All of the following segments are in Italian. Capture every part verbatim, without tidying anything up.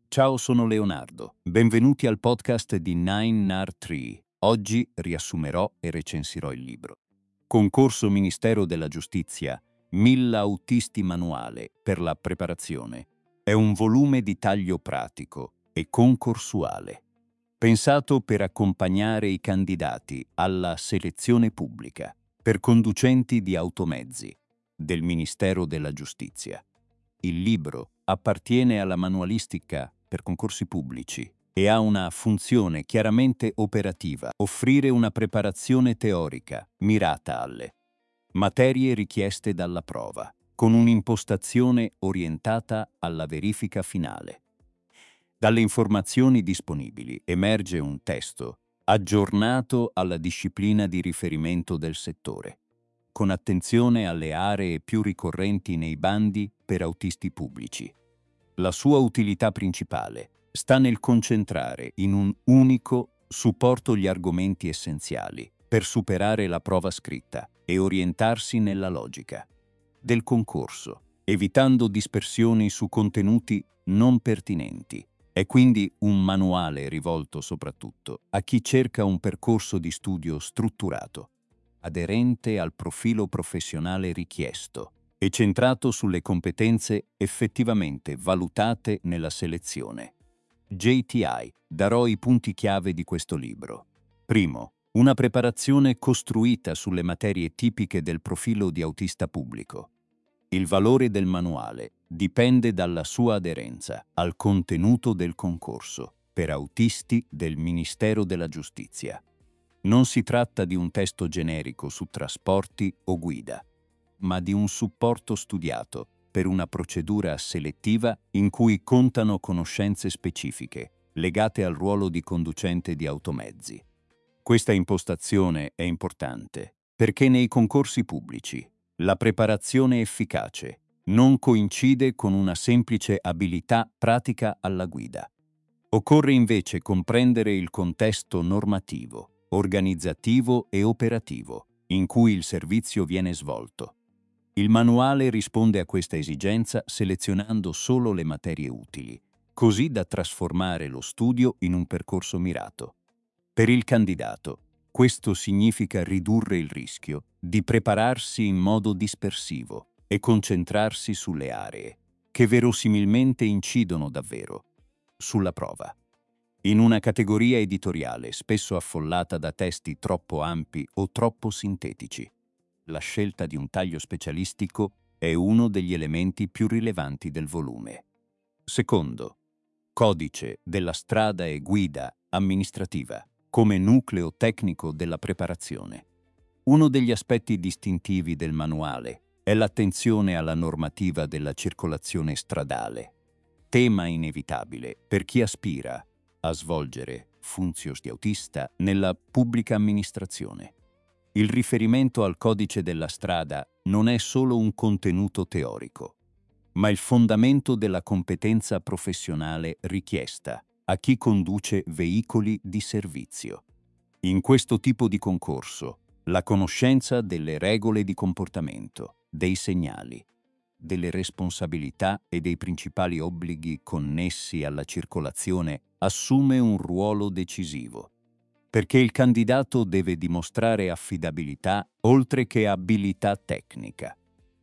Ciao, sono Leonardo. Benvenuti al podcast di Nine N A R tre. Oggi riassumerò e recensirò il libro. Concorso Ministero della Giustizia, Mille autisti manuale per la preparazione. È un volume di taglio pratico e concorsuale, pensato per accompagnare i candidati alla selezione pubblica per conducenti di automezzi del Ministero della Giustizia. Il libro appartiene alla manualistica per concorsi pubblici e ha una funzione chiaramente operativa: offrire una preparazione teorica mirata alle materie richieste dalla prova, con un'impostazione orientata alla verifica finale. Dalle informazioni disponibili emerge un testo aggiornato alla disciplina di riferimento del settore, con attenzione alle aree più ricorrenti nei bandi per autisti pubblici. La sua utilità principale sta nel concentrare in un unico supporto gli argomenti essenziali per superare la prova scritta e orientarsi nella logica del concorso, evitando dispersioni su contenuti non pertinenti. È quindi un manuale rivolto soprattutto a chi cerca un percorso di studio strutturato, aderente al profilo professionale richiesto e centrato sulle competenze effettivamente valutate nella selezione. J T I. Darò i punti chiave di questo libro. Primo, una preparazione costruita sulle materie tipiche del profilo di autista pubblico. Il valore del manuale dipende dalla sua aderenza al contenuto del concorso per autisti del Ministero della Giustizia. Non si tratta di un testo generico su trasporti o guida, ma di un supporto studiato per una procedura selettiva in cui contano conoscenze specifiche legate al ruolo di conducente di automezzi. Questa impostazione è importante perché nei concorsi pubblici la preparazione efficace non coincide con una semplice abilità pratica alla guida. Occorre invece comprendere il contesto normativo, organizzativo e operativo in cui il servizio viene svolto. Il manuale risponde a questa esigenza selezionando solo le materie utili, così da trasformare lo studio in un percorso mirato. Per il candidato, questo significa ridurre il rischio di prepararsi in modo dispersivo e concentrarsi sulle aree che verosimilmente incidono davvero sulla prova. In una categoria editoriale spesso affollata da testi troppo ampi o troppo sintetici, la scelta di un taglio specialistico è uno degli elementi più rilevanti del volume. Secondo, codice della strada e guida amministrativa come nucleo tecnico della preparazione. Uno degli aspetti distintivi del manuale è l'attenzione alla normativa della circolazione stradale, tema inevitabile per chi aspira a svolgere funzioni di autista nella pubblica amministrazione. Il riferimento al codice della strada non è solo un contenuto teorico, ma il fondamento della competenza professionale richiesta a chi conduce veicoli di servizio. In questo tipo di concorso, la conoscenza delle regole di comportamento, dei segnali, delle responsabilità e dei principali obblighi connessi alla circolazione assume un ruolo decisivo, perché il candidato deve dimostrare affidabilità oltre che abilità tecnica.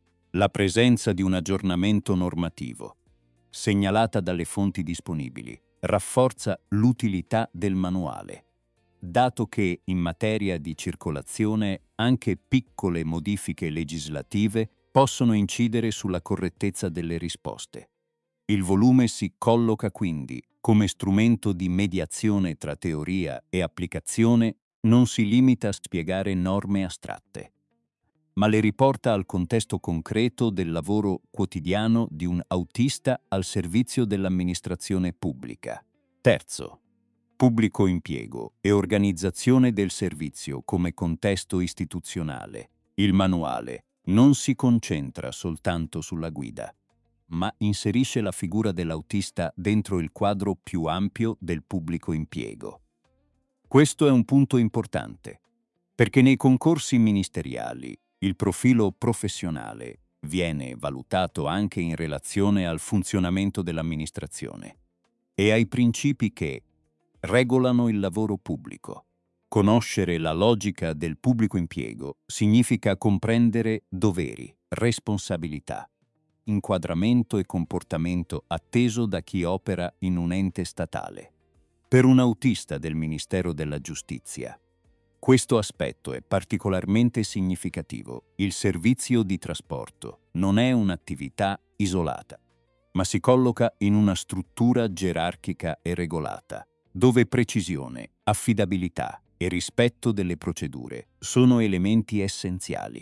La presenza di un aggiornamento normativo, segnalata dalle fonti disponibili, rafforza l'utilità del manuale, dato che in materia di circolazione anche piccole modifiche legislative possono incidere sulla correttezza delle risposte. Il volume si colloca quindi come strumento di mediazione tra teoria e applicazione, non si limita a spiegare norme astratte, ma le riporta al contesto concreto del lavoro quotidiano di un autista al servizio dell'amministrazione pubblica. Terzo, pubblico impiego e organizzazione del servizio come contesto istituzionale. Il manuale non si concentra soltanto sulla guida, ma inserisce la figura dell'autista dentro il quadro più ampio del pubblico impiego. Questo è un punto importante, perché nei concorsi ministeriali il profilo professionale viene valutato anche in relazione al funzionamento dell'amministrazione. e ai principi che regolano il lavoro pubblico. Conoscere la logica del pubblico impiego significa comprendere doveri, responsabilità, inquadramento e comportamento atteso da chi opera in un ente statale. Per un autista del Ministero della Giustizia, questo aspetto è particolarmente significativo. Il servizio di trasporto non è un'attività isolata, ma si colloca in una struttura gerarchica e regolata, dove precisione, affidabilità e rispetto delle procedure sono elementi essenziali.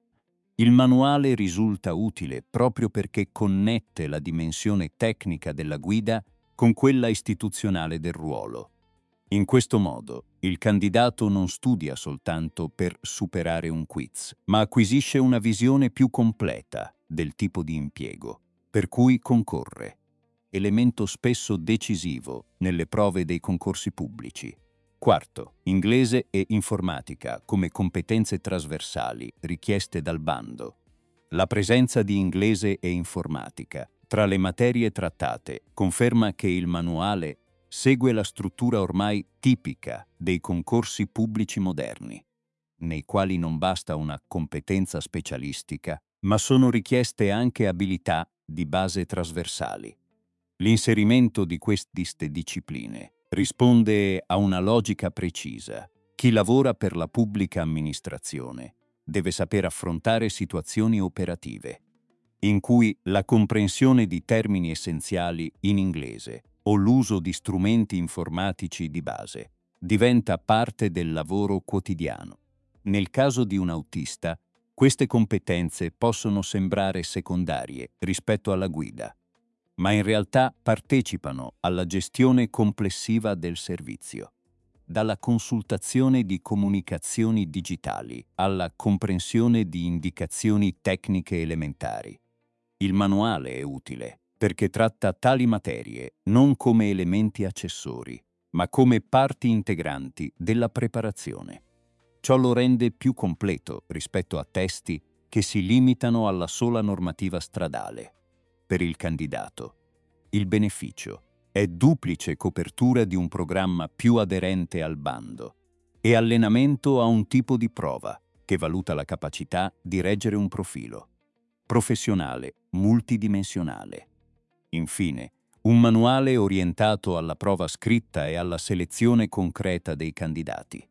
Il manuale risulta utile proprio perché connette la dimensione tecnica della guida con quella istituzionale del ruolo. In questo modo, il candidato non studia soltanto per superare un quiz, ma acquisisce una visione più completa del tipo di impiego per cui concorre, elemento spesso decisivo nelle prove dei concorsi pubblici. Quarto, inglese e informatica come competenze trasversali richieste dal bando. La presenza di inglese e informatica tra le materie trattate conferma che il manuale segue la struttura ormai tipica dei concorsi pubblici moderni, nei quali non basta una competenza specialistica, ma sono richieste anche abilità di base trasversali. L'inserimento di queste discipline risponde a una logica precisa. Chi lavora per la pubblica amministrazione deve saper affrontare situazioni operative, in cui la comprensione di termini essenziali in inglese o l'uso di strumenti informatici di base diventa parte del lavoro quotidiano. Nel caso di un autista, queste competenze possono sembrare secondarie rispetto alla guida, ma in realtà partecipano alla gestione complessiva del servizio. Dalla consultazione di comunicazioni digitali alla comprensione di indicazioni tecniche elementari. Il manuale è utile perché tratta tali materie non come elementi accessori, ma come parti integranti della preparazione. Ciò lo rende più completo rispetto a testi che si limitano alla sola normativa stradale. Per il candidato, il beneficio è duplice copertura di un programma più aderente al bando e allenamento a un tipo di prova che valuta la capacità di reggere un profilo professionale multidimensionale. Infine, un manuale orientato alla prova scritta e alla selezione concreta dei candidati.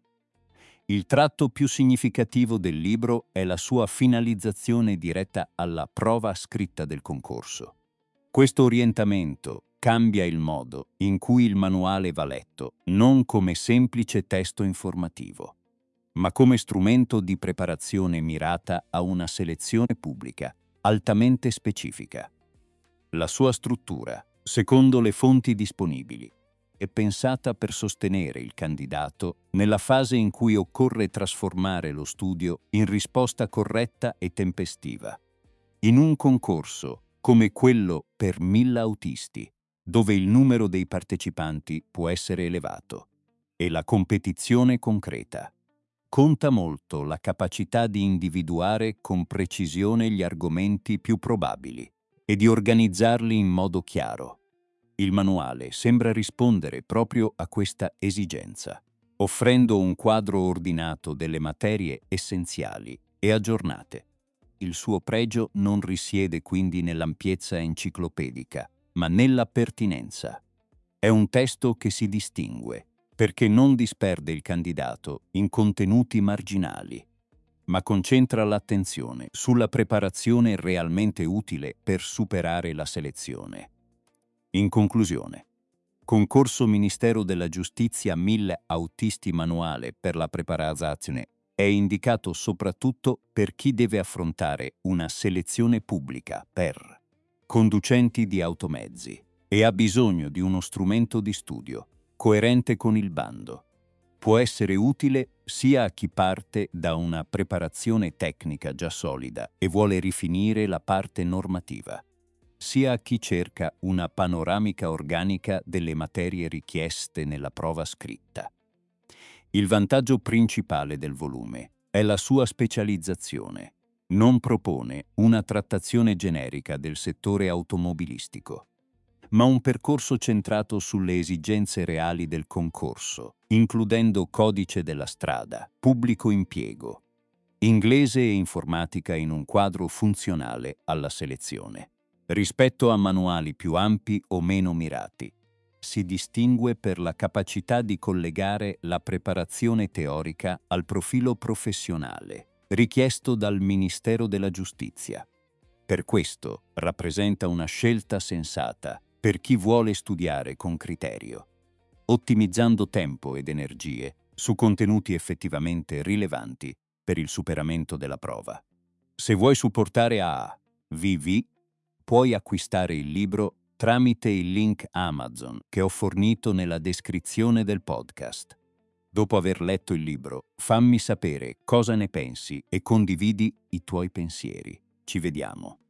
Il tratto più significativo del libro è la sua finalizzazione diretta alla prova scritta del concorso. Questo orientamento cambia il modo in cui il manuale va letto, non come semplice testo informativo, ma come strumento di preparazione mirata a una selezione pubblica altamente specifica. La sua struttura, secondo le fonti disponibili, è pensata per sostenere il candidato nella fase in cui occorre trasformare lo studio in risposta corretta e tempestiva. In un concorso come quello per mille autisti, dove il numero dei partecipanti può essere elevato e la competizione concreta, conta molto la capacità di individuare con precisione gli argomenti più probabili e di organizzarli in modo chiaro. Il manuale sembra rispondere proprio a questa esigenza, offrendo un quadro ordinato delle materie essenziali e aggiornate. Il suo pregio non risiede quindi nell'ampiezza enciclopedica, ma nella pertinenza. È un testo che si distingue perché non disperde il candidato in contenuti marginali, ma concentra l'attenzione sulla preparazione realmente utile per superare la selezione. In conclusione, Concorso Ministero della Giustizia mille autisti manuale per la preparazione è indicato soprattutto per chi deve affrontare una selezione pubblica per conducenti di automezzi e ha bisogno di uno strumento di studio coerente con il bando. Può essere utile sia a chi parte da una preparazione tecnica già solida e vuole rifinire la parte normativa, sia a chi cerca una panoramica organica delle materie richieste nella prova scritta. Il vantaggio principale del volume è la sua specializzazione. Non propone una trattazione generica del settore automobilistico, ma un percorso centrato sulle esigenze reali del concorso, includendo codice della strada, pubblico impiego, inglese e informatica in un quadro funzionale alla selezione. Rispetto a manuali più ampi o meno mirati, si distingue per la capacità di collegare la preparazione teorica al profilo professionale richiesto dal Ministero della Giustizia. Per questo rappresenta una scelta sensata per chi vuole studiare con criterio, ottimizzando tempo ed energie su contenuti effettivamente rilevanti per il superamento della prova. Se vuoi supportare A V V, puoi acquistare il libro tramite il link Amazon che ho fornito nella descrizione del podcast. Dopo aver letto il libro, fammi sapere cosa ne pensi e condividi i tuoi pensieri. Ci vediamo.